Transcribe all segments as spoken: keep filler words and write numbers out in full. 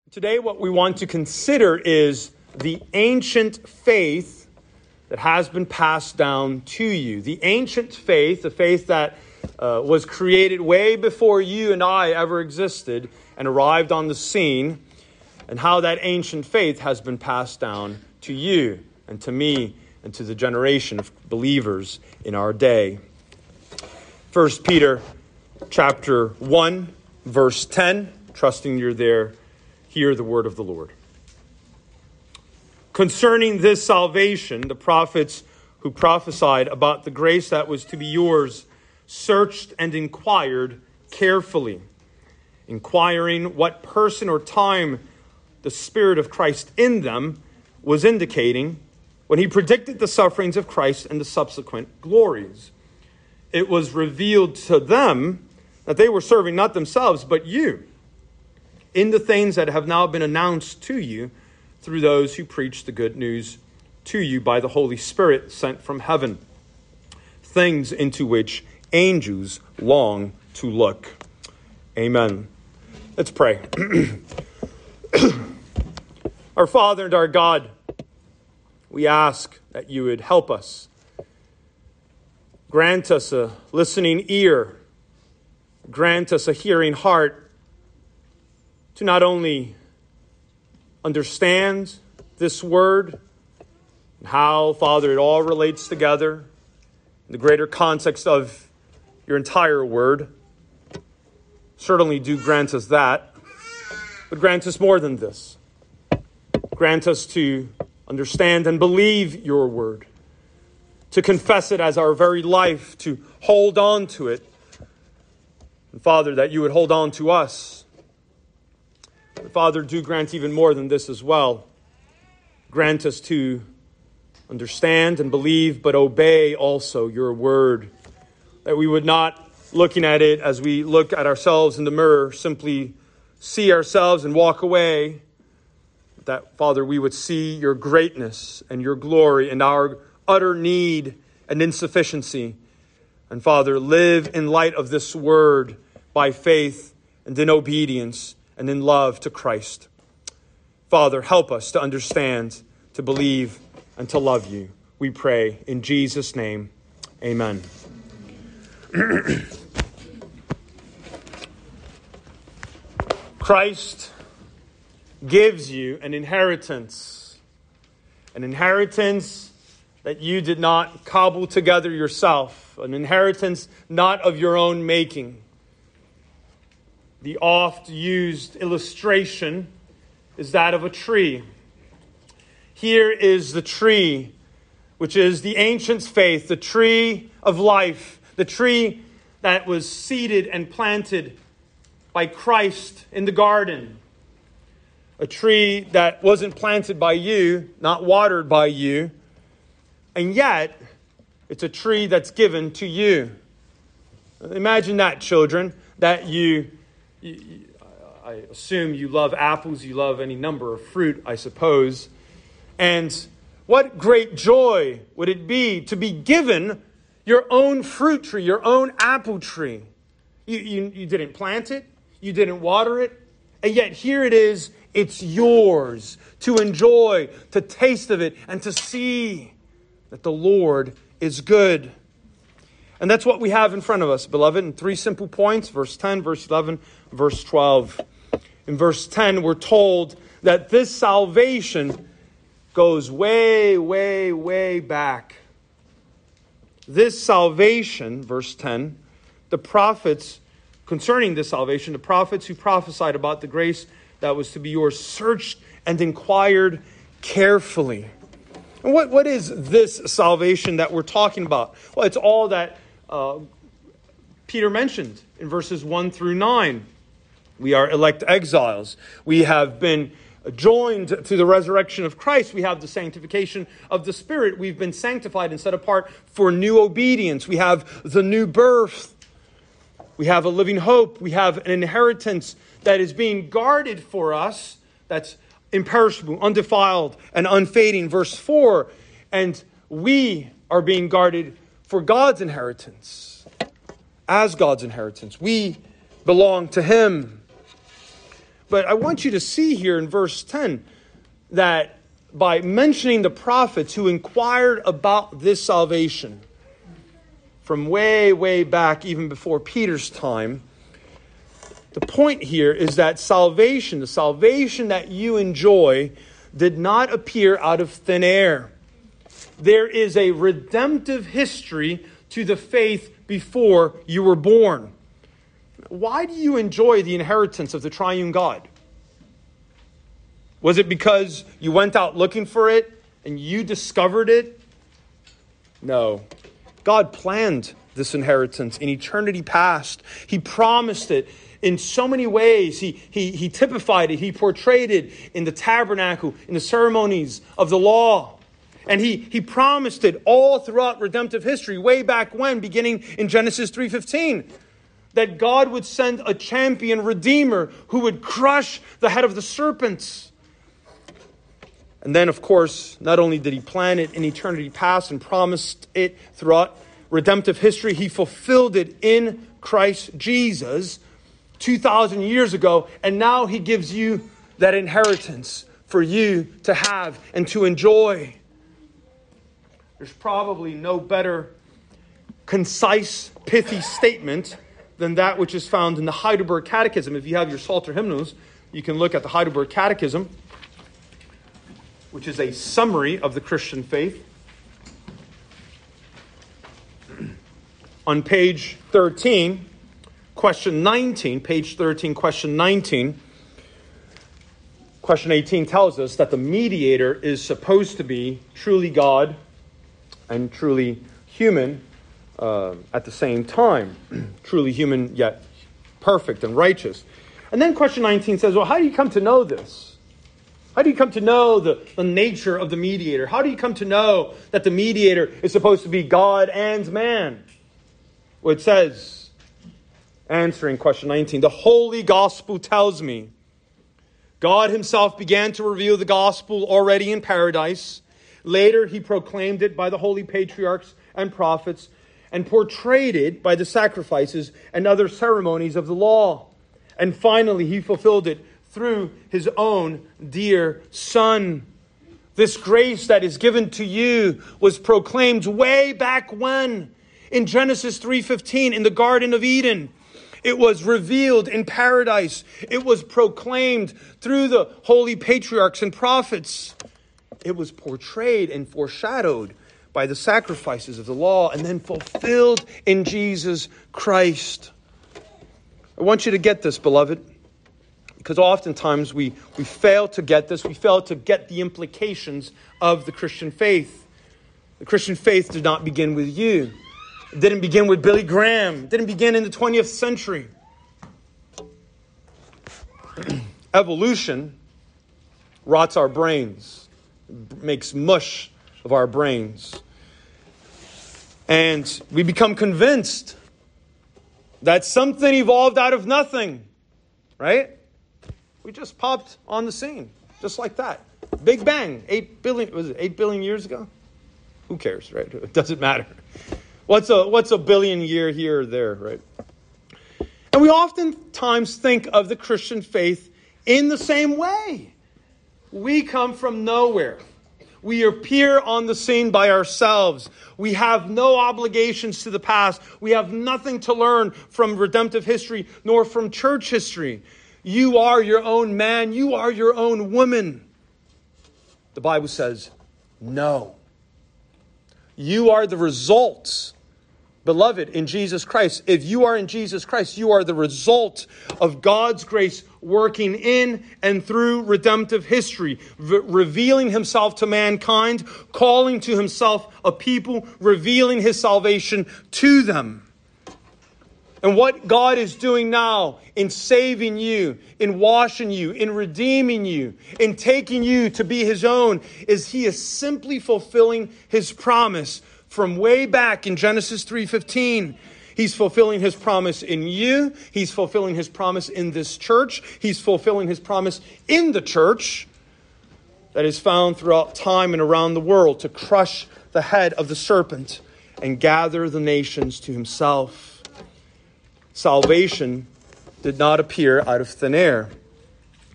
Today, what we want to consider is the ancient faith that has been passed down to you. The ancient faith, the faith that uh, was created way before you and I ever existed and arrived on the scene, and how that ancient faith has been passed down to you and to me and to the generation of believers in our day. First Peter chapter one, verse ten, trusting you're there. Hear the word of the Lord. Concerning this salvation, the prophets who prophesied about the grace that was to be yours searched and inquired carefully, inquiring what person or time the Spirit of Christ in them was indicating when he predicted the sufferings of Christ and the subsequent glories. It was revealed to them that they were serving not themselves, but you, in the things that have now been announced to you through those who preach the good news to you by the Holy Spirit sent from heaven, things into which angels long to look. Amen. Let's pray. Our Father and our God, we ask that you would help us. Grant us a listening ear. Grant us a hearing heart to not only understand this word and how, Father, it all relates together in the greater context of your entire word. Certainly do grant us that, but grant us more than this. Grant us to understand and believe your word, to confess it as our very life, to hold on to it. And Father, that you would hold on to us. Father, do grant even more than this as well. Grant us to understand and believe, but obey also your word. That we would not, looking at it as we look at ourselves in the mirror, simply see ourselves and walk away. That, Father, we would see your greatness and your glory and our utter need and insufficiency. And Father, live in light of this word by faith and in obedience and in love to Christ. Father, help us to understand, to believe, and to love you. We pray in Jesus' name. Amen. Christ gives you an inheritance. An inheritance that you did not cobble together yourself. An inheritance not of your own making. The oft-used illustration is that of a tree. Here is the tree, which is the ancients' faith, the tree of life, the tree that was seeded and planted by Christ in the garden. A tree that wasn't planted by you, not watered by you, and yet it's a tree that's given to you. Imagine that, children, that you... I assume you love apples, you love any number of fruit, I suppose. And what great joy would it be to be given your own fruit tree, your own apple tree. You, you, you didn't plant it, you didn't water it, and yet here it is, it's yours to enjoy, to taste of it, and to see that the Lord is good. And that's what we have in front of us, beloved, in three simple points, verse ten, verse eleven, verse twelve. In verse ten, we're told that this salvation goes way, way, way back. This salvation, verse ten, the prophets, concerning this salvation, the prophets who prophesied about the grace that was to be yours, searched and inquired carefully. And what, what is this salvation that we're talking about? Well, it's all that Uh, Peter mentioned in verses one through nine. We are elect exiles. We have been joined to the resurrection of Christ. We have the sanctification of the Spirit. We've been sanctified and set apart for new obedience. We have the new birth. We have a living hope. We have an inheritance that is being guarded for us. That's imperishable, undefiled, and unfading. Verse four. And we are being guarded for God's inheritance, as God's inheritance. We belong to Him. But I want you to see here in verse ten that by mentioning the prophets who inquired about this salvation from way, way back, even before Peter's time, the point here is that salvation, the salvation that you enjoy, did not appear out of thin air. There is a redemptive history to the faith before you were born. Why do you enjoy the inheritance of the triune God? Was it because you went out looking for it and you discovered it? No. God planned this inheritance in eternity past. He promised it in so many ways. He, he, he typified it. He portrayed it in the tabernacle, in the ceremonies of the law. And he, he promised it all throughout redemptive history, way back when, beginning in Genesis three fifteen. That God would send a champion redeemer who would crush the head of the serpents. And then, of course, not only did he plan it in eternity past and promised it throughout redemptive history, he fulfilled it in Christ Jesus two thousand years ago. And now he gives you that inheritance for you to have and to enjoy. There's probably no better concise, pithy statement than that which is found in the Heidelberg Catechism. If you have your Psalter hymnals, you can look at the Heidelberg Catechism, which is a summary of the Christian faith. On page thirteen, question nineteen, page thirteen, question nineteen, question eighteen tells us that the mediator is supposed to be truly God and truly human uh, at the same time. Truly human, yet perfect and righteous. And then question nineteen says, well, how do you come to know this? How do you come to know the, the nature of the mediator? How do you come to know that the mediator is supposed to be God and man? Well, it says, answering question nineteen, the Holy Gospel tells me God himself began to reveal the gospel already in paradise. Later, he proclaimed it by the holy patriarchs and prophets and portrayed it by the sacrifices and other ceremonies of the law. And finally, he fulfilled it through his own dear Son. This grace that is given to you was proclaimed way back when? In Genesis three fifteen, in the Garden of Eden. It was revealed in paradise. It was proclaimed through the holy patriarchs and prophets. It was portrayed and foreshadowed by the sacrifices of the law and then fulfilled in Jesus Christ. I want you to get this, beloved. Because oftentimes we, we fail to get this. We fail to get the implications of the Christian faith. The Christian faith did not begin with you. It didn't begin with Billy Graham. It didn't begin in the twentieth century. Evolution rots our brains. It makes mush of our brains. And we become convinced that something evolved out of nothing. Right? We just popped on the scene, just like that. Big bang, eight billion, was it eight billion years ago? Who cares, right? It doesn't matter. What's a what's a billion year here or there, right? And we oftentimes think of the Christian faith in the same way. We come from nowhere. We appear on the scene by ourselves. We have no obligations to the past. We have nothing to learn from redemptive history nor from church history. You are your own man. You are your own woman. The Bible says, no. You are the results, beloved, in Jesus Christ. If you are in Jesus Christ, you are the result of God's grace working in and through redemptive history, re- revealing himself to mankind, calling to himself a people, revealing his salvation to them. And what God is doing now in saving you, in washing you, in redeeming you, in taking you to be his own, is he is simply fulfilling his promise from way back in Genesis three fifteen. He's fulfilling his promise in you. He's fulfilling his promise in this church. He's fulfilling his promise in the church that is found throughout time and around the world to crush the head of the serpent and gather the nations to himself. Salvation did not appear out of thin air.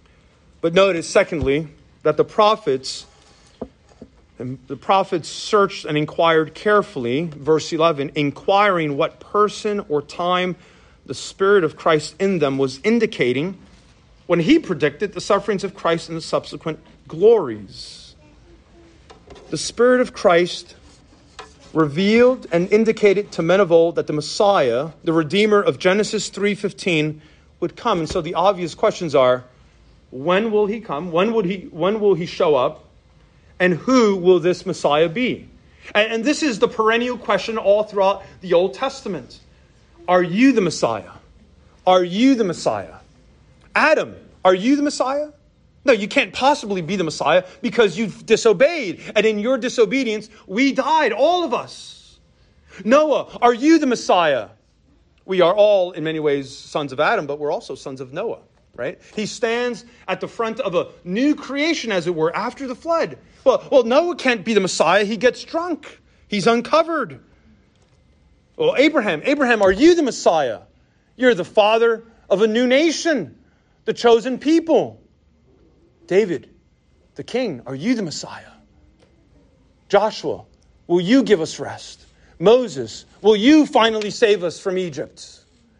But notice, secondly, that the prophets, and the prophets searched and inquired carefully, verse eleven, inquiring what person or time the Spirit of Christ in them was indicating when he predicted the sufferings of Christ and the subsequent glories. The Spirit of Christ revealed and indicated to men of old that the Messiah, the Redeemer of Genesis three fifteen, would come. And so the obvious questions are, when will he come? When would he, when will he show up? And who will this Messiah be? And, and this is the perennial question all throughout the Old Testament. Are you the Messiah? Are you the Messiah? Adam, are you the Messiah? No, you can't possibly be the Messiah because you've disobeyed. And in your disobedience, we died, all of us. Noah, are you the Messiah? We are all, in many ways, sons of Adam, but we're also sons of Noah, right? He stands at the front of a new creation, as it were, after the flood. Well, well, Noah can't be the Messiah. He gets drunk. He's uncovered. Well, Abraham, Abraham, are you the Messiah? You're the father of a new nation, the chosen people. David, the king, are you the Messiah? Joshua, will you give us rest? Moses, will you finally save us from Egypt?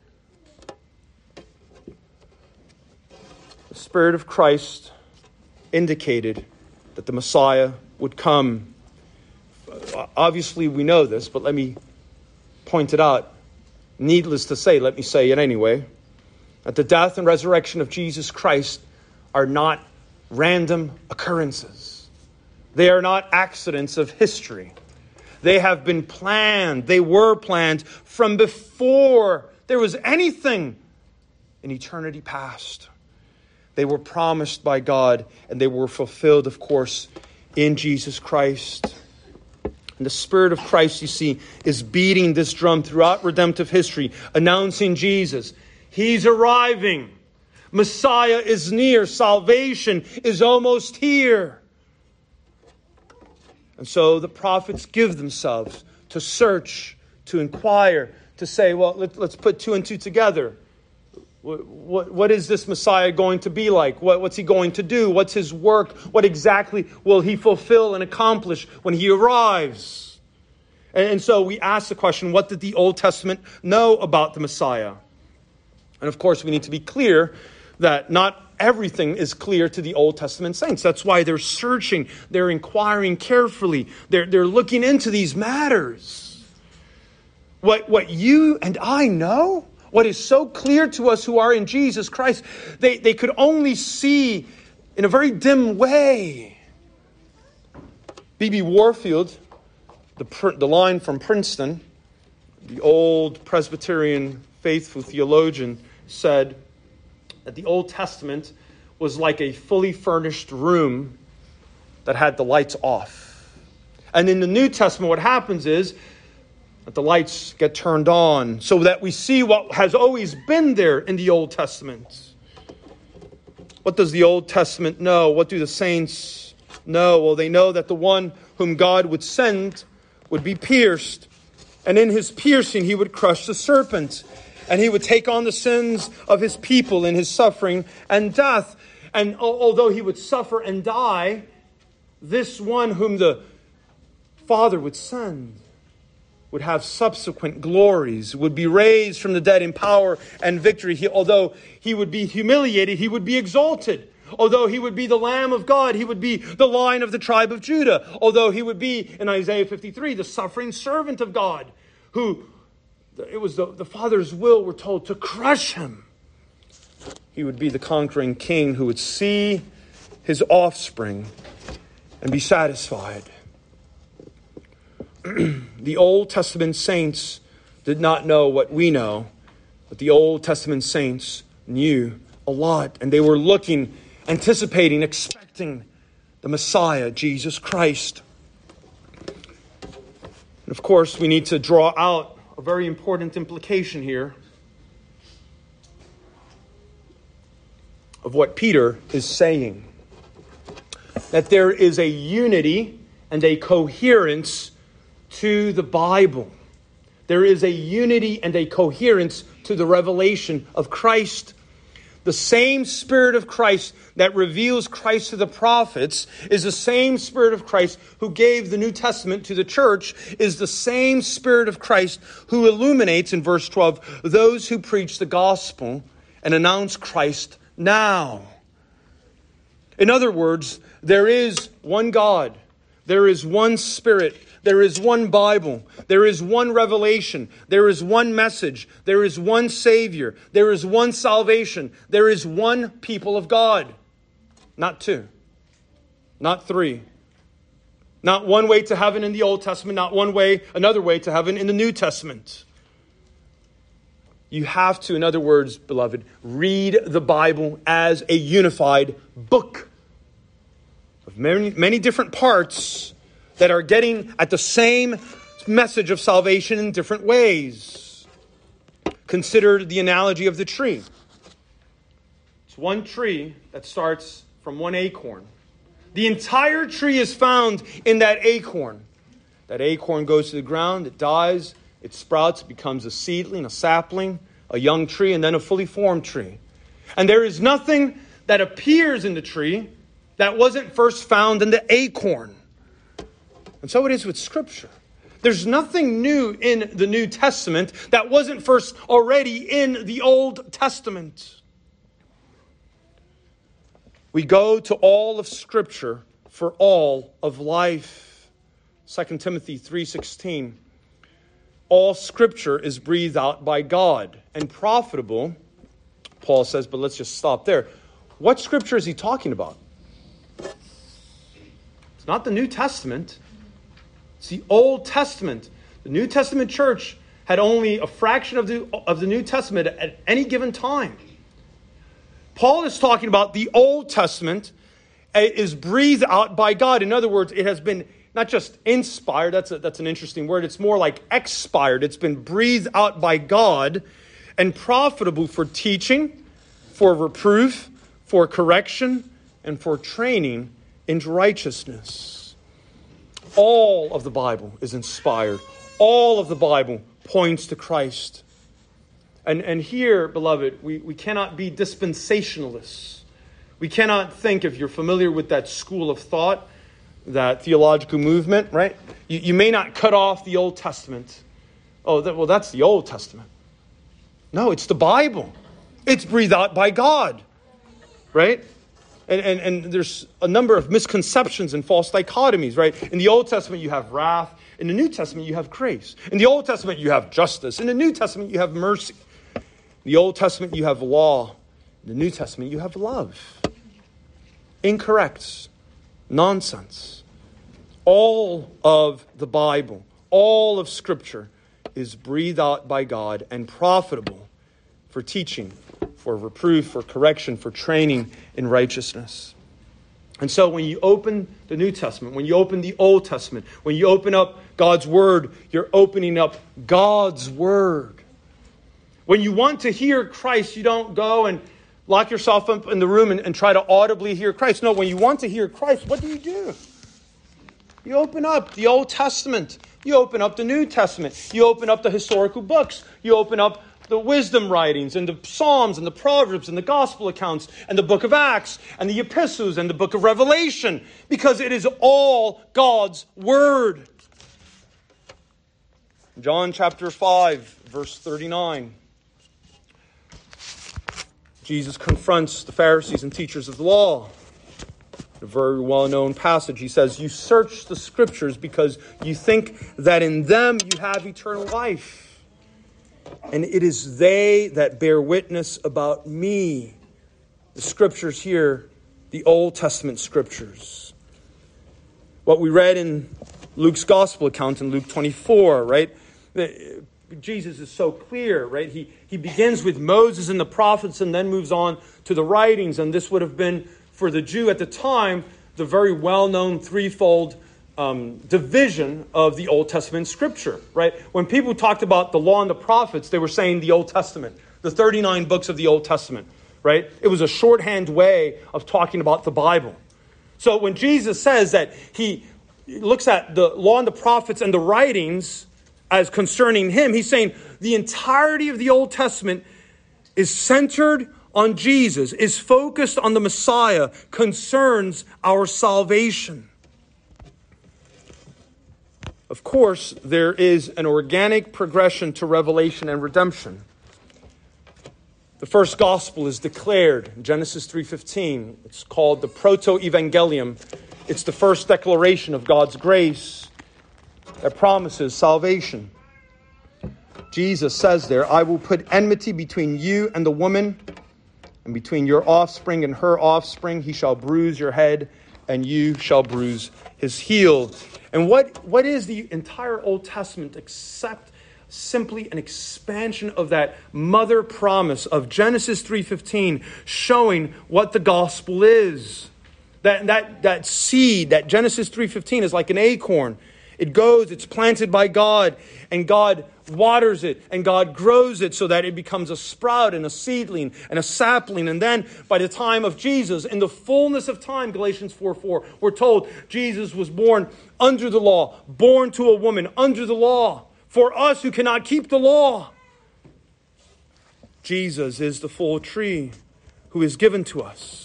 The Spirit of Christ indicated that the Messiah would come. Obviously, we know this, but let me point it out. Needless to say, let me say it anyway, that the death and resurrection of Jesus Christ are not random occurrences. They are not accidents of history. They have been planned. They were planned from before there was anything in eternity past. They were promised by God, and they were fulfilled, of course, in Jesus Christ. And the Spirit of Christ, you see, is beating this drum throughout redemptive history, announcing Jesus. He's arriving. Messiah is near. Salvation is almost here. And so the prophets give themselves to search, to inquire, to say, well, let, let's put two and two together. What, what, what is this Messiah going to be like? What, what's he going to do? What's his work? What exactly will he fulfill and accomplish when he arrives? And, and so we ask the question, what did the Old Testament know about the Messiah? And of course, we need to be clear that not everything is clear to the Old Testament saints. That's why they're searching, they're inquiring carefully, they're, they're looking into these matters. What, what you and I know, what is so clear to us who are in Jesus Christ, they, they could only see in a very dim way. B B Warfield, the, the line from Princeton, the old Presbyterian faithful theologian, said that the Old Testament was like a fully furnished room that had the lights off. And in the New Testament, what happens is that the lights get turned on so that we see what has always been there in the Old Testament. What does the Old Testament know? What do the saints know? Well, they know that the one whom God would send would be pierced. And in his piercing, he would crush the serpent. And he would take on the sins of his people in his suffering and death. And although he would suffer and die, this one whom the Father would send would have subsequent glories, would be raised from the dead in power and victory. He, although he would be humiliated, he would be exalted. Although he would be the Lamb of God, he would be the Lion of the tribe of Judah. Although he would be, in Isaiah fifty-three, the suffering servant of God, who it was the, the Father's will, we're told, to crush him. He would be the conquering king who would see his offspring and be satisfied. The Old Testament saints did not know what we know, but the Old Testament saints knew a lot, and they were looking, anticipating, expecting the Messiah, Jesus Christ. And of course, we need to draw out a very important implication here of what Peter is saying. That there is a unity and a coherence to the Bible. There is a unity and a coherence to the revelation of Christ. The same Spirit of Christ that reveals Christ to the prophets is the same Spirit of Christ who gave the New Testament to the church, is the same Spirit of Christ who illuminates, in verse twelve, those who preach the gospel and announce Christ now. In other words, there is one God, there is one Spirit, there is one Bible, there is one revelation, there is one message, there is one Savior, there is one salvation, there is one people of God. Not two, not three, not one way to heaven in the Old Testament, not one way, another way to heaven in the New Testament. You have to, in other words, beloved, read the Bible as a unified book of many, many different parts that are getting at the same message of salvation in different ways. Consider the analogy of the tree. It's one tree that starts from one acorn. The entire tree is found in that acorn. That acorn goes to the ground, it dies, it sprouts, it becomes a seedling, a sapling, a young tree, and then a fully formed tree. And there is nothing that appears in the tree that wasn't first found in the acorn. And so it is with Scripture. There's nothing new in the New Testament that wasn't first already in the Old Testament. We go to all of Scripture for all of life. Second Timothy three sixteen. All Scripture is breathed out by God and profitable, Paul says, but let's just stop there. What Scripture is he talking about? It's not the New Testament. It's the Old Testament. The New Testament church had only a fraction of the, of the New Testament at any given time. Paul is talking about the Old Testament is breathed out by God. In other words, it has been not just inspired, that's a, that's an interesting word, it's more like expired. It's been breathed out by God and profitable for teaching, for reproof, for correction, and for training into righteousness. All of the Bible is inspired. All of the Bible points to Christ. And, and here, beloved, we, we cannot be dispensationalists. We cannot think, if you're familiar with that school of thought, that theological movement, right? You, you may not cut off the Old Testament. Oh, that, well, that's the Old Testament. No, it's the Bible. It's breathed out by God, right? And, and, and there's a number of misconceptions and false dichotomies, right? In the Old Testament, you have wrath. In the New Testament, you have grace. In the Old Testament, you have justice. In the New Testament, you have mercy. In the Old Testament, you have law. In the New Testament, you have love. Incorrect. Nonsense. All of the Bible, all of Scripture is breathed out by God and profitable for teaching, for reproof, for correction, for training in righteousness. And so when you open the New Testament, when you open the Old Testament, when you open up God's Word, you're opening up God's Word. When you want to hear Christ, you don't go and lock yourself up in the room and, and try to audibly hear Christ. No, when you want to hear Christ, what do you do? You open up the Old Testament. You open up the New Testament. You open up the historical books. You open up the wisdom writings and the Psalms and the Proverbs and the Gospel accounts and the book of Acts and the epistles and the book of Revelation, because it is all God's Word. John chapter five, verse thirty-nine. Jesus confronts the Pharisees and teachers of the law. A very well-known passage. He says, you search the Scriptures because you think that in them you have eternal life. And it is they that bear witness about me. The Scriptures here, the Old Testament Scriptures. What we read in Luke's Gospel account in Luke twenty-four, right? Jesus is so clear, right? He, he begins with Moses and the prophets and then moves on to the writings. And this would have been, for the Jew at the time, the very well-known threefold um, division of the Old Testament Scripture, right? When people talked about the law and the prophets, they were saying the Old Testament, the thirty-nine books of the Old Testament, right? It was a shorthand way of talking about the Bible. So when Jesus says that he looks at the law and the prophets and the writings as concerning him, he's saying the entirety of the Old Testament is centered on Jesus, is focused on the Messiah, concerns our salvation. Of course, there is an organic progression to revelation and redemption. The first gospel is declared in Genesis three fifteen. It's called the Proto-Evangelium. It's the first declaration of God's grace that promises salvation. Jesus says there, I will put enmity between you and the woman, and between your offspring and her offspring. He shall bruise your head, and you shall bruise his heel. And what, what is the entire Old Testament except simply an expansion of that mother promise of Genesis three fifteen, showing what the gospel is? That, that, that seed, that Genesis three fifteen is like an acorn. It goes, it's planted by God, and God waters it, and God grows it so that it becomes a sprout and a seedling and a sapling. And then by the time of Jesus, in the fullness of time, Galatians four four, we're told Jesus was born under the law, born to a woman under the law, for us who cannot keep the law. Jesus is the full tree who is given to us.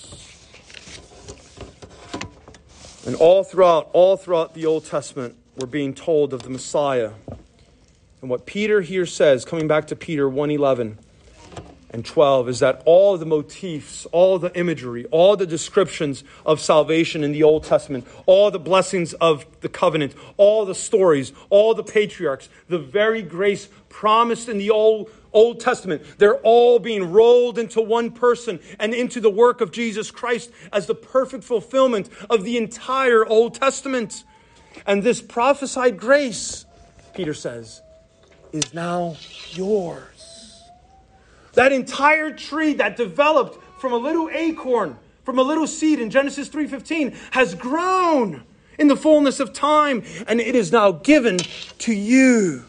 And all throughout, all throughout the Old Testament, we're being told of the Messiah. And what Peter here says, coming back to Peter one eleven and twelve, is that all the motifs, all the imagery, all the descriptions of salvation in the Old Testament, all the blessings of the covenant, all the stories, all the patriarchs, the very grace promised in the Old, Old Testament, they're all being rolled into one person and into the work of Jesus Christ as the perfect fulfillment of the entire Old Testament. And this prophesied grace, Peter says, is now yours. That entire tree that developed from a little acorn, from a little seed in Genesis three fifteen, has grown in the fullness of time, and it is now given to you.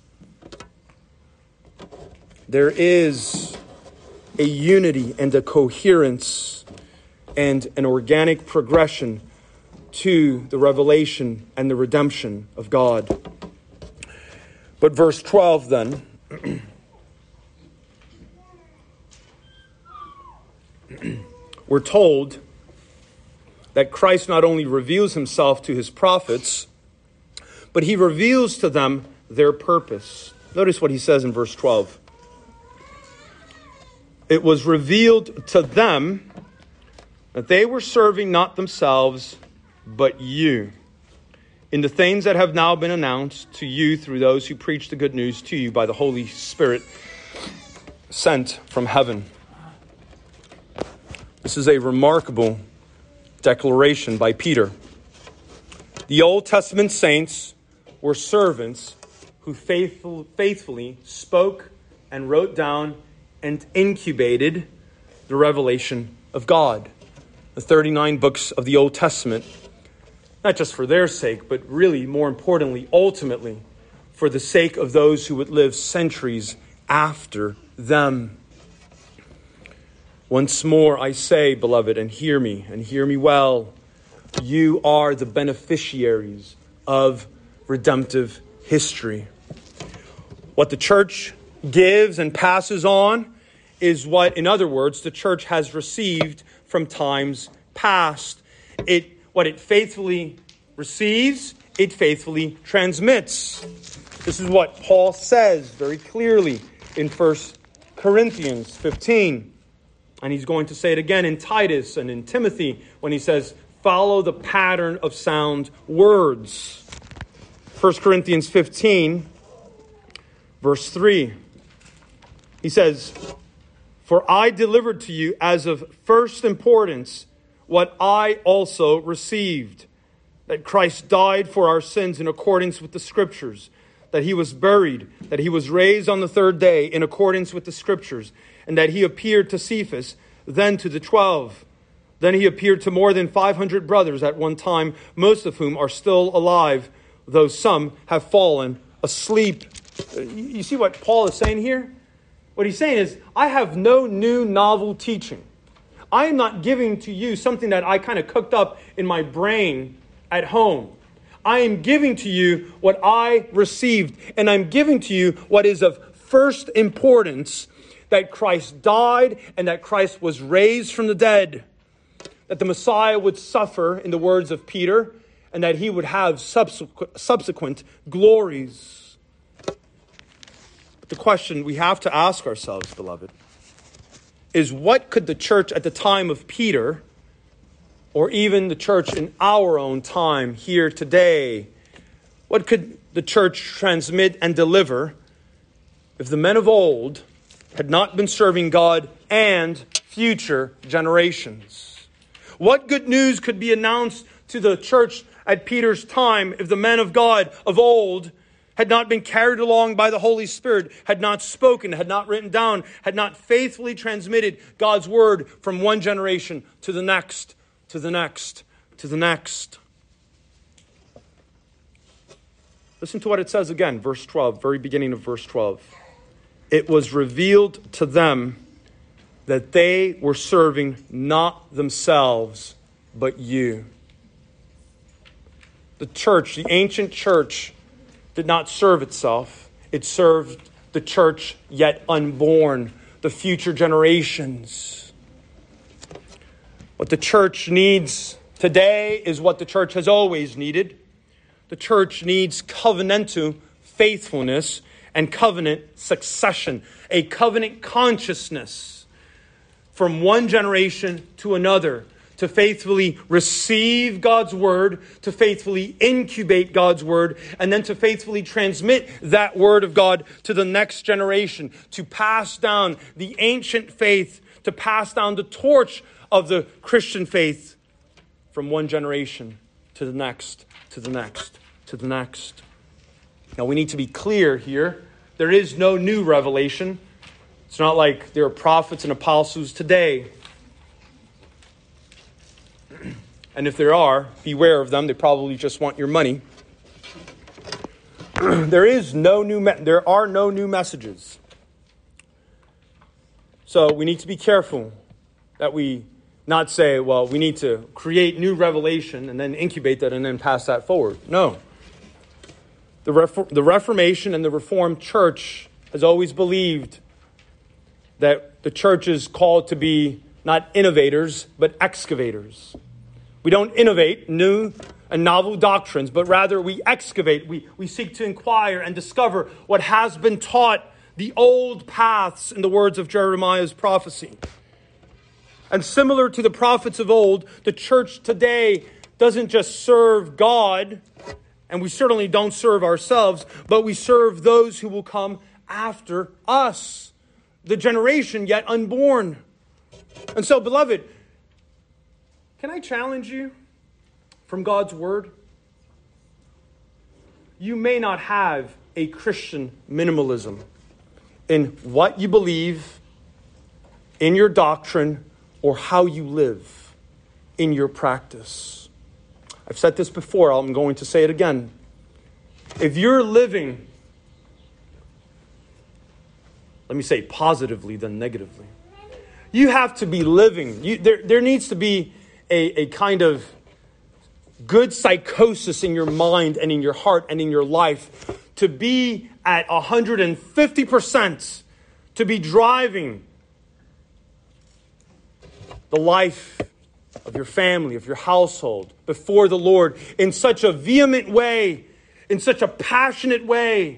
There is a unity and a coherence and an organic progression to the revelation and the redemption of God. But verse twelve then, we're told that Christ not only reveals himself to his prophets, but he reveals to them their purpose. Notice what he says in verse twelve. It was revealed to them that they were serving not themselves, but you, in the things that have now been announced to you through those who preach the good news to you by the Holy Spirit sent from heaven. This is a remarkable declaration by Peter. The Old Testament saints were servants who faithful, faithfully spoke and wrote down and incubated the revelation of God. The thirty-nine books of the Old Testament, not just for their sake, but really, more importantly, ultimately, for the sake of those who would live centuries after them. Once more I say, beloved, and hear me, and hear me well, you are the beneficiaries of redemptive history. What the church gives and passes on is what, in other words, the church has received from times past. It, what it faithfully receives, it faithfully transmits. This is what Paul says very clearly in First Corinthians fifteen. And he's going to say it again in Titus and in Timothy when he says, follow the pattern of sound words. First Corinthians fifteen, verse three. He says, for I delivered to you as of first importance what I also received, that Christ died for our sins in accordance with the Scriptures, that he was buried, that he was raised on the third day in accordance with the Scriptures, and that he appeared to Cephas, then to the twelve. Then he appeared to more than five hundred brothers at one time, most of whom are still alive, though some have fallen asleep. You see what Paul is saying here? What he's saying is, I have no new novel teaching. I am not giving to you something that I kind of cooked up in my brain at home. I am giving to you what I received, and I'm giving to you what is of first importance, that Christ died and that Christ was raised from the dead, that the Messiah would suffer, in the words of Peter, and that he would have subsequent, subsequent glories. But the question we have to ask ourselves, beloved, is what could the church at the time of Peter, or even the church in our own time here today, what could the church transmit and deliver if the men of old had not been serving God and future generations? What good news could be announced to the church at Peter's time if the men of God of old had not been carried along by the Holy Spirit, had not spoken, had not written down, had not faithfully transmitted God's word from one generation to the next, to the next, to the next? Listen to what it says again, verse twelve, very beginning of verse twelve. It was revealed to them that they were serving not themselves, but you. The church, the ancient church, did not serve itself. It served the church yet unborn, the future generations. What the church needs today is what the church has always needed. The church needs covenantal faithfulness and covenant succession, a covenant consciousness from one generation to another, to faithfully receive God's word, to faithfully incubate God's word, and then to faithfully transmit that word of God to the next generation, to pass down the ancient faith, to pass down the torch of the Christian faith from one generation to the next, to the next, to the next. Now we need to be clear here. There is no new revelation. It's not like there are prophets and apostles today. And if there are, beware of them. They probably just want your money. There is no new. Me- there are no new messages. So we need to be careful that we not say, well, we need to create new revelation and then incubate that and then pass that forward. No. The, Refor- the Reformation and the Reformed Church has always believed that the church is called to be not innovators, but excavators. We don't innovate new and novel doctrines, but rather we excavate. We, we seek to inquire and discover what has been taught, the old paths, in the words of Jeremiah's prophecy. And similar to the prophets of old, the church today doesn't just serve God, and we certainly don't serve ourselves, but we serve those who will come after us, the generation yet unborn. And so, beloved, can I challenge you from God's word? You may not have a Christian minimalism in what you believe, in your doctrine, or how you live in your practice. I've said this before, I'm going to say it again. If you're living, let me say positively than negatively, you have to be living. You, there, there needs to be a, a kind of good psychosis in your mind and in your heart and in your life to be at one hundred fifty percent, to be driving the life of your family, of your household, before the Lord in such a vehement way, in such a passionate way,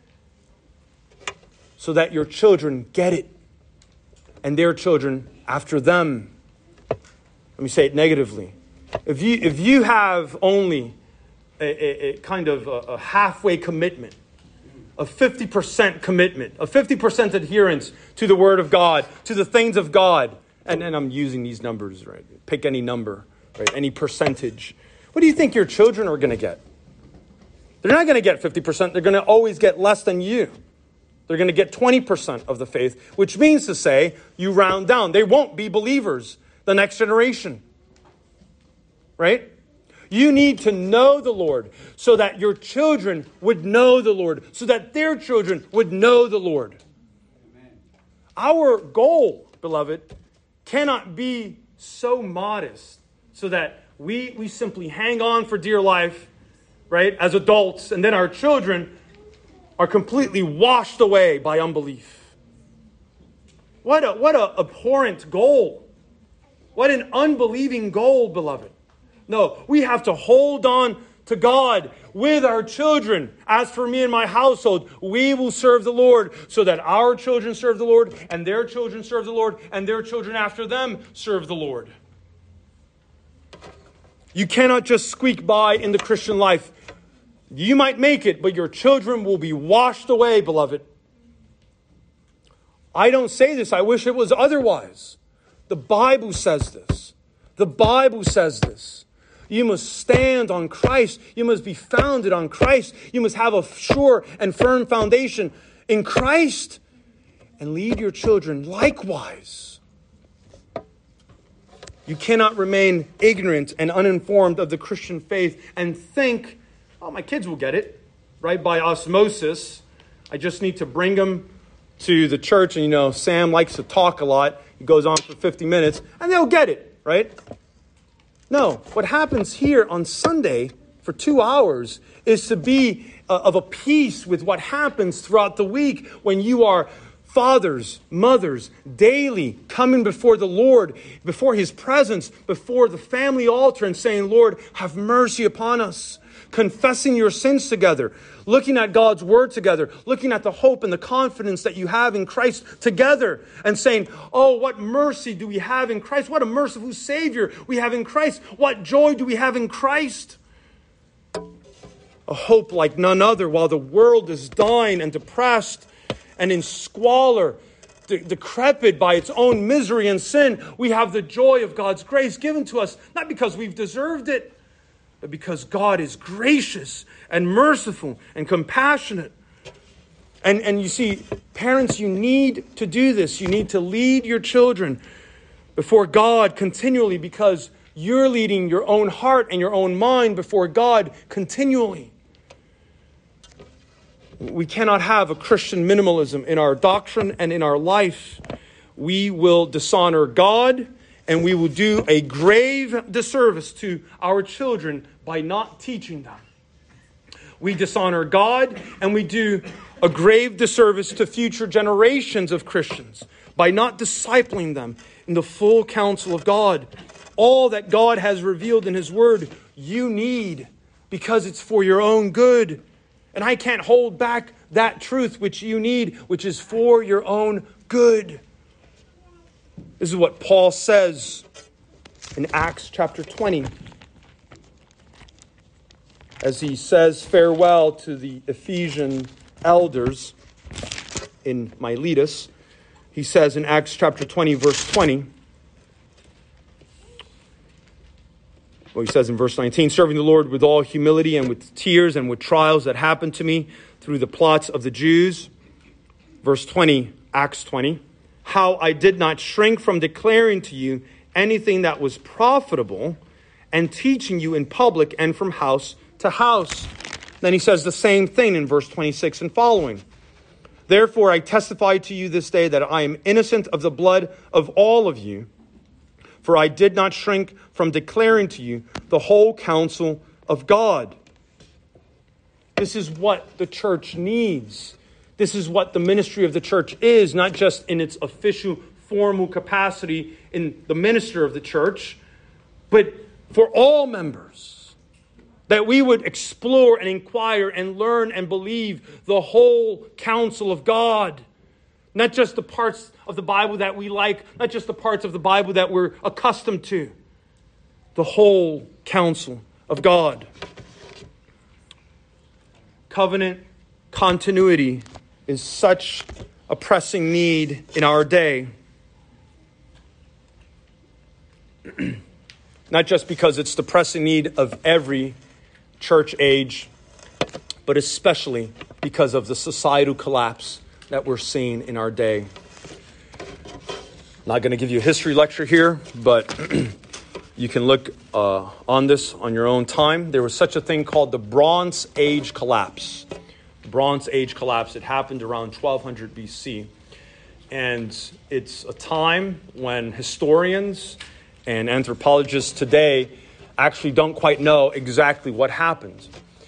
so that your children get it, and their children after them. Let me say it negatively. If you if you have only a, a, a kind of a, a halfway commitment, a fifty percent commitment, a fifty percent adherence to the Word of God, to the things of God, and, and I'm using these numbers, right? Pick any number, right? Any percentage. What do you think your children are going to get? They're not going to get fifty percent. They're going to always get less than you. They're going to get twenty percent of the faith, which means to say you round down. They won't be believers the next generation. Right? You need to know the Lord so that your children would know the Lord, so that their children would know the Lord. Amen. Our goal, beloved, cannot be so modest so that we, we simply hang on for dear life, right, as adults, and then our children are completely washed away by unbelief. What a, what a abhorrent goal. What an unbelieving goal, beloved. No, we have to hold on to God with our children. As for me and my household, we will serve the Lord, so that our children serve the Lord, and their children serve the Lord, and their children after them serve the Lord. You cannot just squeak by in the Christian life. You might make it, but your children will be washed away, beloved. I don't say this. I wish it was otherwise. The Bible says this. The Bible says this. You must stand on Christ. You must be founded on Christ. You must have a sure and firm foundation in Christ. And lead your children likewise. You cannot remain ignorant and uninformed of the Christian faith and think, oh, my kids will get it, right? By osmosis. I just need to bring them to the church. And, you know, Sam likes to talk a lot. He goes on for fifty minutes, and they'll get it, right? No, what happens here on Sunday for two hours is to be uh, of a piece with what happens throughout the week when you are fathers, mothers, daily coming before the Lord, before His presence, before the family altar and saying, Lord, have mercy upon us. Confessing your sins together, looking at God's word together, looking at the hope and the confidence that you have in Christ together, and saying, oh, what mercy do we have in Christ? What a merciful Savior we have in Christ. What joy do we have in Christ? A hope like none other. While the world is dying and depressed and in squalor, de- decrepit by its own misery and sin, we have the joy of God's grace given to us, not because we've deserved it, but because God is gracious and merciful and compassionate. And, and you see, parents, you need to do this. You need to lead your children before God continually, because you're leading your own heart and your own mind before God continually. We cannot have a Christian minimalism in our doctrine and in our life. We will dishonor God, and we will do a grave disservice to our children by not teaching them. We dishonor God, and we do a grave disservice to future generations of Christians by not discipling them in the full counsel of God. All that God has revealed in His Word, you need, because it's for your own good. And I can't hold back that truth which you need, which is for your own good. This is what Paul says in Acts chapter twenty. As he says farewell to the Ephesian elders in Miletus, he says in Acts chapter twenty, verse twenty, well, he says in verse nineteen, serving the Lord with all humility and with tears and with trials that happened to me through the plots of the Jews. Verse twenty, Acts twenty, how I did not shrink from declaring to you anything that was profitable and teaching you in public and from house to house. Then he says the same thing in verse twenty-six and following. Therefore, I testify to you this day that I am innocent of the blood of all of you, for I did not shrink from declaring to you the whole counsel of God. This is what the church needs. This is what the ministry of the church is, not just in its official, formal capacity in the minister of the church, but for all members. That we would explore and inquire and learn and believe the whole counsel of God. Not just the parts of the Bible that we like, not just the parts of the Bible that we're accustomed to. The whole counsel of God. Covenant continuity is such a pressing need in our day. Not just because it's the pressing need of every church age, but especially because of the societal collapse that we're seeing in our day. Not going to give you a history lecture here, but you can look uh, on this on your own time. There was such a thing called the Bronze Age collapse. The Bronze Age collapse. It happened around twelve hundred B C. And it's a time when historians and anthropologists today actually don't quite know exactly what happened.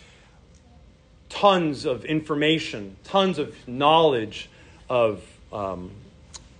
Tons of information, tons of knowledge of um,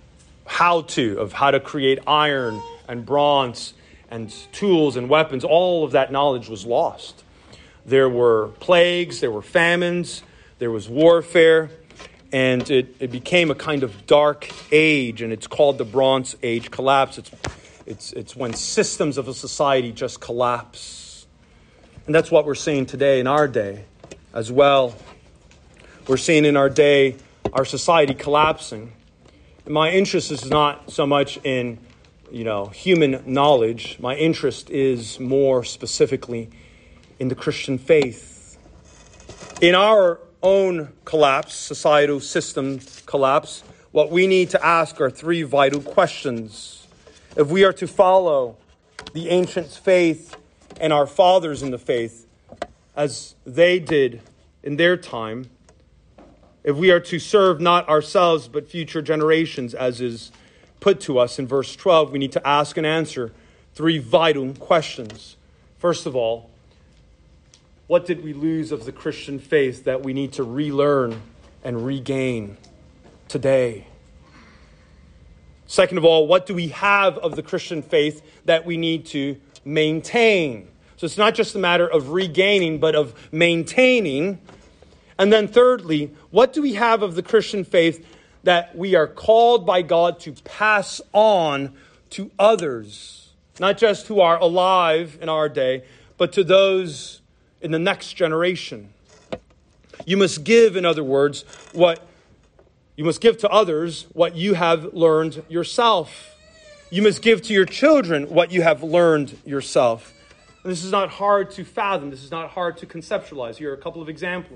how to, of how to create iron and bronze and tools and weapons. All of that knowledge was lost. There were plagues, there were famines, there was warfare, and it, it became a kind of dark age, and it's called the Bronze Age collapse. It's, it's, it's when systems of a society just collapse. And that's what we're seeing today in our day as well. We're seeing in our day our society collapsing. And my interest is not so much in, you know, human knowledge. My interest is more specifically in the Christian faith. In our own collapse, societal system collapse, what we need to ask are three vital questions. If we are to follow the ancient faith and our fathers in the faith as they did in their time, if we are to serve not ourselves but future generations, as is put to us in verse twelve, we need to ask and answer three vital questions. First of all, what did we lose of the Christian faith that we need to relearn and regain today? Second of all, what do we have of the Christian faith that we need to maintain? So it's not just a matter of regaining, but of maintaining. And then thirdly, what do we have of the Christian faith that we are called by God to pass on to others? Not just who are alive in our day, but to those in the next generation. You must give, in other words, what you must give to others what you have learned yourself. You must give to your children what you have learned yourself. And this is not hard to fathom. This is not hard to conceptualize. Here are a couple of examples.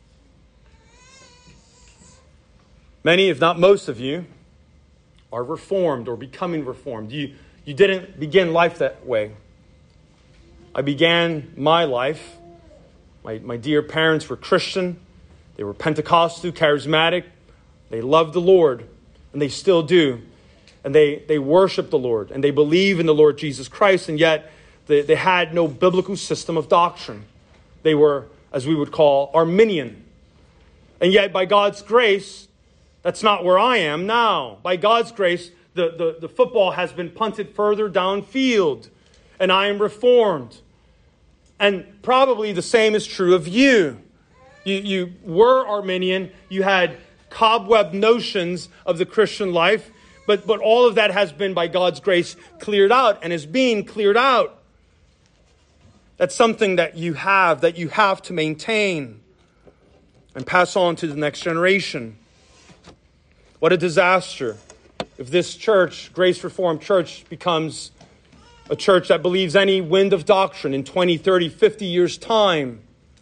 Many, if not most of you, are reformed or becoming reformed. You, you didn't begin life that way. I began my life. My, my dear parents were Christian. They were Pentecostal, charismatic. They loved the Lord, and they still do. And they, they worship the Lord, and they believe in the Lord Jesus Christ, and yet they, they had no biblical system of doctrine. They were, as we would call, Arminian. And yet, by God's grace, that's not where I am now. By God's grace, the, the, the football has been punted further downfield, and I am reformed. And probably the same is true of you. You, you were Arminian. You had cobweb notions of the Christian life. But, but all of that has been, by God's grace, cleared out and is being cleared out. That's something that you have, that you have to maintain and pass on to the next generation. What a disaster if this church, Grace Reformed Church, becomes a church that believes any wind of doctrine in twenty, thirty, fifty years' time.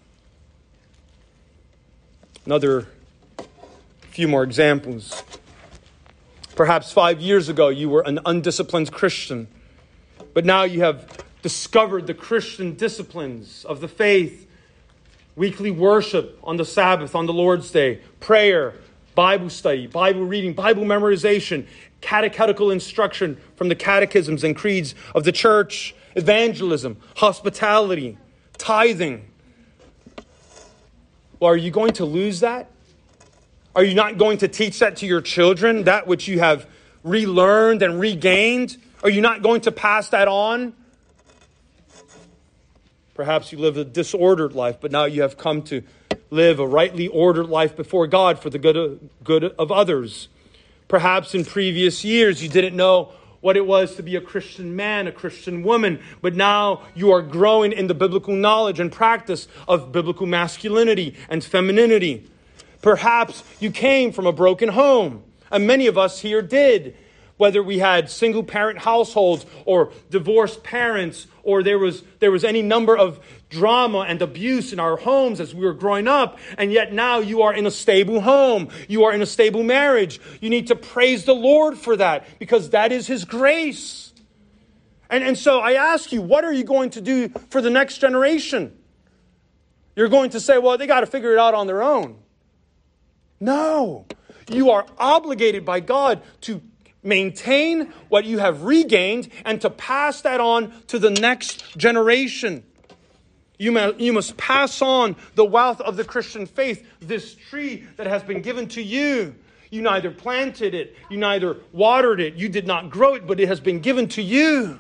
Another few more examples. Perhaps five years ago you were an undisciplined Christian, but now you have discovered the Christian disciplines of the faith. Weekly worship on the Sabbath, on the Lord's Day, prayer, Bible study, Bible reading, Bible memorization, catechetical instruction from the catechisms and creeds of the church, evangelism, hospitality, tithing. Well, are you going to lose that? Are you not going to teach that to your children, that which you have relearned and regained? Are you not going to pass that on? Perhaps you live a disordered life, but now you have come to live a rightly ordered life before God for the good of, good of others. Perhaps in previous years you didn't know what it was to be a Christian man, a Christian woman, but now you are growing in the biblical knowledge and practice of biblical masculinity and femininity. Perhaps you came from a broken home, and many of us here did. Whether we had single-parent households or divorced parents, or there was there was any number of drama and abuse in our homes as we were growing up, and yet now you are in a stable home. You are in a stable marriage. You need to praise the Lord for that, because that is His grace. And, and so I ask you, what are you going to do for the next generation? You're going to say, well, they got to figure it out on their own. No. You are obligated by God to maintain what you have regained and to pass that on to the next generation. You, may, you must pass on the wealth of the Christian faith, this tree that has been given to you. You neither planted it. You neither watered it. You did not grow it, but it has been given to you.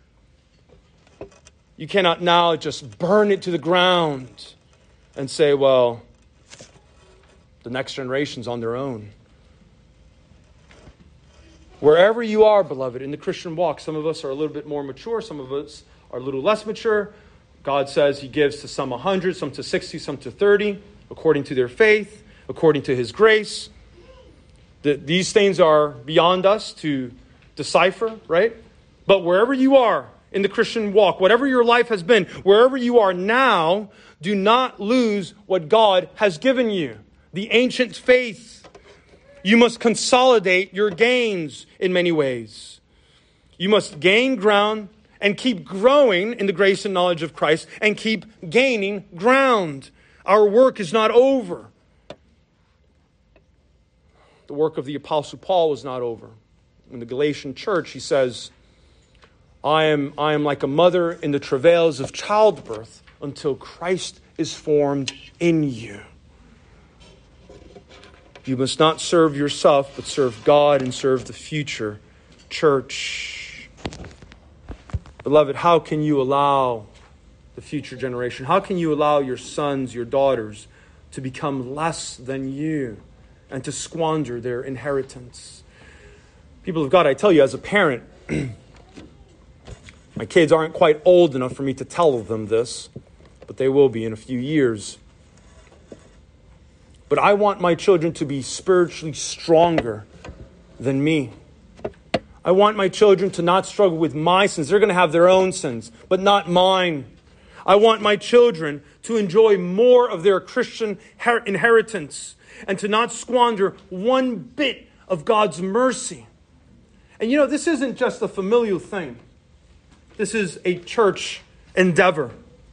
You cannot now just burn it to the ground and say, well, the next generation's on their own. Wherever you are, beloved, in the Christian walk, some of us are a little bit more mature, some of us are a little less mature. God says he gives to some one hundred, some to sixty, some to thirty, according to their faith, according to his grace. The, these things are beyond us to decipher, right? But wherever you are in the Christian walk, whatever your life has been, wherever you are now, do not lose what God has given you. The ancient faith. You must consolidate your gains in many ways. You must gain ground and keep growing in the grace and knowledge of Christ and keep gaining ground. Our work is not over. The work of the Apostle Paul was not over. In the Galatian church, he says, I am, I am like a mother in the travails of childbirth until Christ is formed in you. You must not serve yourself, but serve God and serve the future church. Beloved, how can you allow the future generation, how can you allow your sons, your daughters to become less than you and to squander their inheritance? People of God, I tell you as a parent, my kids aren't quite old enough for me to tell them this, but they will be in a few years. But I want my children to be spiritually stronger than me. I want my children to not struggle with my sins. They're going to have their own sins, but not mine. I want my children to enjoy more of their Christian her- inheritance and to not squander one bit of God's mercy. And you know, this isn't just a familial thing. This is a church endeavor.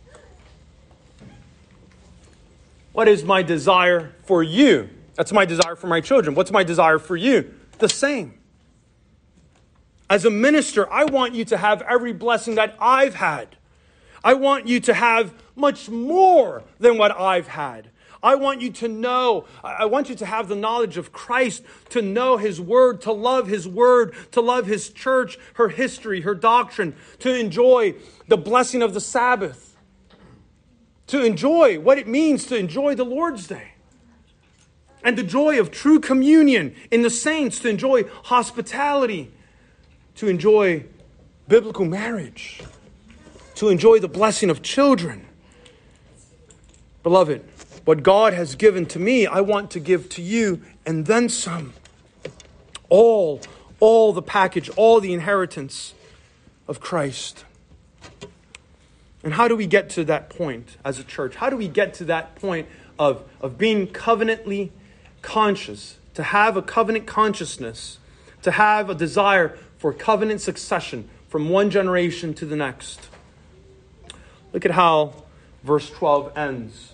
What is my desire for you? That's my desire for my children. What's my desire for you? The same. As a minister, I want you to have every blessing that I've had. I want you to have much more than what I've had. I want you to know, I want you to have the knowledge of Christ, to know his word, to love his word, to love his church, her history, her doctrine, to enjoy the blessing of the Sabbath. To enjoy what it means to enjoy the Lord's Day. And the joy of true communion in the saints, to enjoy hospitality, to enjoy biblical marriage, to enjoy the blessing of children. Beloved, what God has given to me, I want to give to you and then some. All, all the package, all the inheritance of Christ. And how do we get to that point as a church? How do we get to that point of, of being covenantly conscious, to have a covenant consciousness, to have a desire for covenant succession from one generation to the next? Look at how verse twelve ends.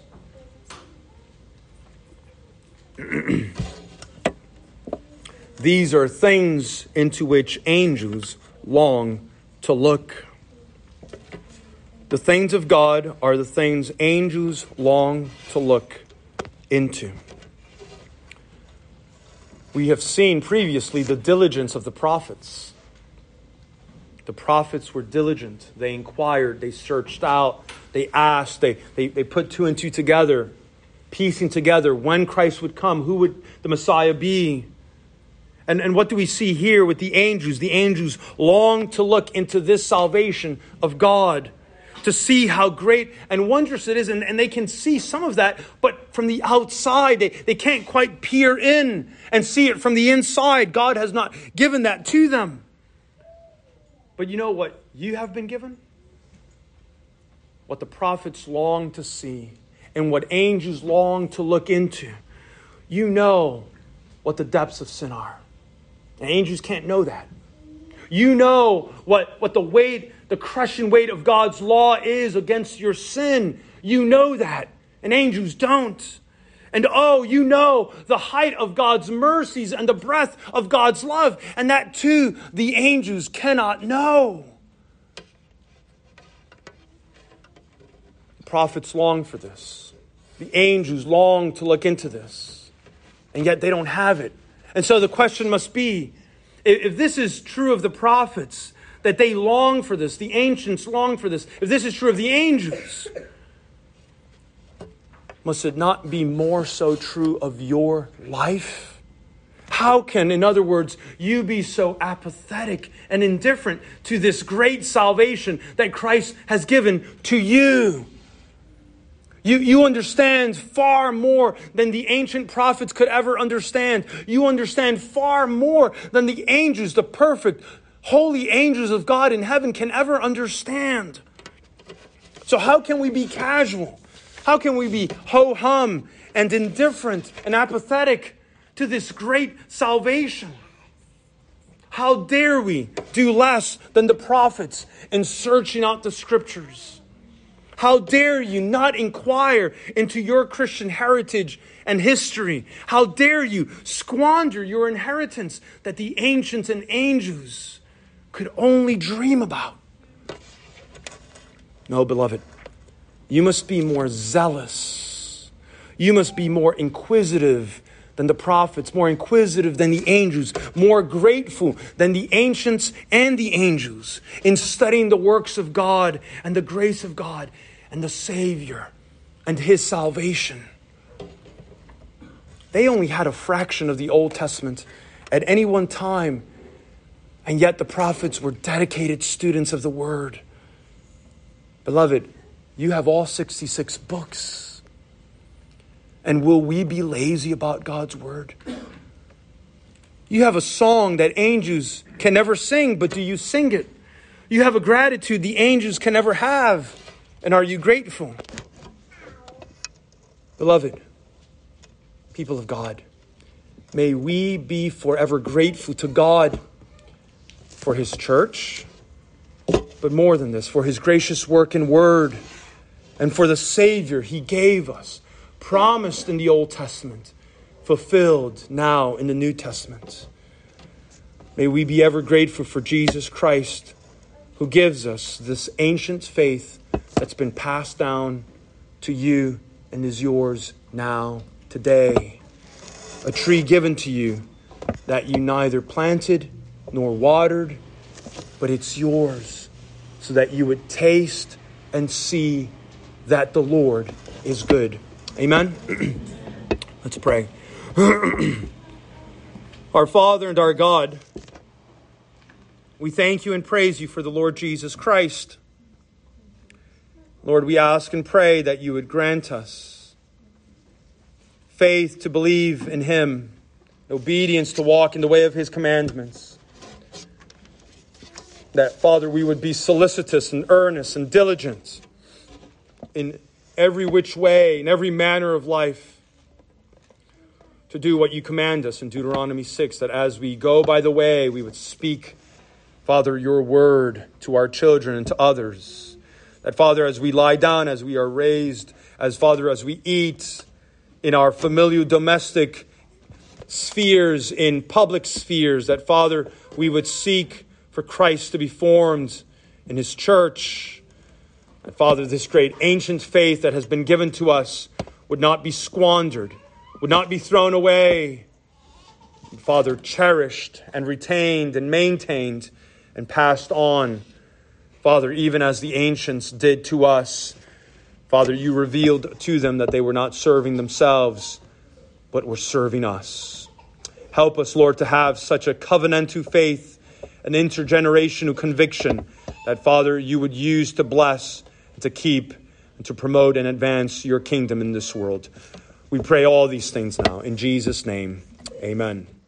These are things into which angels long to look. The things of God are the things angels long to look into. We have seen previously the diligence of the prophets. The prophets were diligent. They inquired, they searched out, they asked, they, they, they put two and two together, piecing together when Christ would come, who would the Messiah be. And, and what do we see here with the angels? The angels long to look into this salvation of God, to see how great and wondrous it is. And, and they can see some of that, but from the outside, they, they can't quite peer in and see it from the inside. God has not given that to them. But you know what you have been given? What the prophets long to see and what angels long to look into. You know what the depths of sin are. And angels can't know that. You know what, what the weight, the crushing weight of God's law is against your sin. You know that. And angels don't. And oh, you know the height of God's mercies and the breadth of God's love. And that too, the angels cannot know. The prophets long for this. The angels long to look into this. And yet they don't have it. And so the question must be, if this is true of the prophets, that they long for this, the ancients long for this, if this is true of the angels, must it not be more so true of your life? How can, in other words, you be so apathetic and indifferent to this great salvation that Christ has given to you? You, you understand far more than the ancient prophets could ever understand. You understand far more than the angels, the perfect, holy angels of God in heaven can ever understand. So how can we be casual? How can we be ho-hum and indifferent and apathetic to this great salvation? How dare we do less than the prophets in searching out the scriptures? How dare you not inquire into your Christian heritage and history? How dare you squander your inheritance that the ancients and angels could only dream about? No, beloved, you must be more zealous. You must be more inquisitive than the prophets, more inquisitive than the angels, more grateful than the ancients and the angels in studying the works of God and the grace of God and the Savior and His salvation. They only had a fraction of the Old Testament at any one time, and yet the prophets were dedicated students of the Word. Beloved, you have all sixty-six books. And will we be lazy about God's Word? You have a song that angels can never sing, but do you sing it? You have a gratitude the angels can never have, and are you grateful? Beloved, people of God, may we be forever grateful to God for His church, but more than this, for His gracious work and word, and for the Savior He gave us, promised in the Old Testament, fulfilled now in the New Testament. May we be ever grateful for Jesus Christ, who gives us this ancient faith that's been passed down to you and is yours now, today. A tree given to you that you neither planted nor watered, but it's yours so that you would taste and see that the Lord is good. Amen? Let's pray. Our Father and our God, we thank you and praise you for the Lord Jesus Christ. Lord, we ask and pray that you would grant us faith to believe in Him, obedience to walk in the way of His commandments. That, Father, we would be solicitous and earnest and diligent in every which way, in every manner of life, to do what you command us in Deuteronomy six, that as we go by the way, we would speak, Father, your word to our children and to others. That, Father, as we lie down, as we are raised, as, Father, as we eat in our familial domestic spheres, in public spheres, that, Father, we would seek for Christ to be formed in His church. That, Father, this great ancient faith that has been given to us would not be squandered, would not be thrown away. And, Father, cherished and retained and maintained and passed on. Father, even as the ancients did to us, Father, you revealed to them that they were not serving themselves, but were serving us. Help us, Lord, to have such a covenantal faith, an intergenerational conviction that, Father, you would use to bless, and to keep, and to promote and advance your kingdom in this world. We pray all these things now in Jesus' name. Amen.